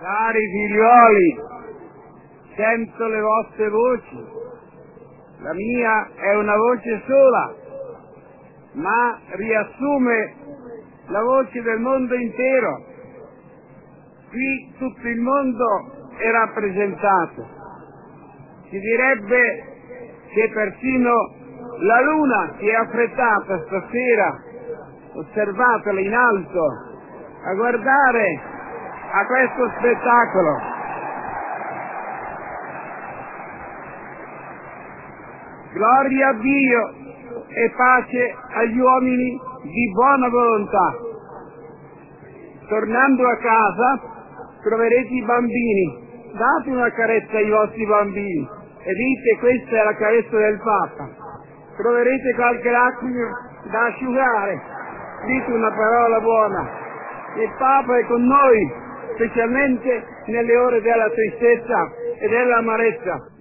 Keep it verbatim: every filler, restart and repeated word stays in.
Cari figlioli, sento le vostre voci. La mia è una voce sola, ma riassume la voce del mondo intero. Qui tutto il mondo è rappresentato. Si direbbe che persino la luna si è affrettata stasera, osservatela in alto, a guardare a questo spettacolo. Gloria a Dio e pace agli uomini di buona volontà. Tornando a casa troverete i bambini, date una carezza ai vostri bambini e dite: questa è la carezza del Papa. Troverete qualche lacrima da asciugare, dite una parola buona. Il Papa è con noi, specialmente nelle ore della tristezza e dell'amarezza.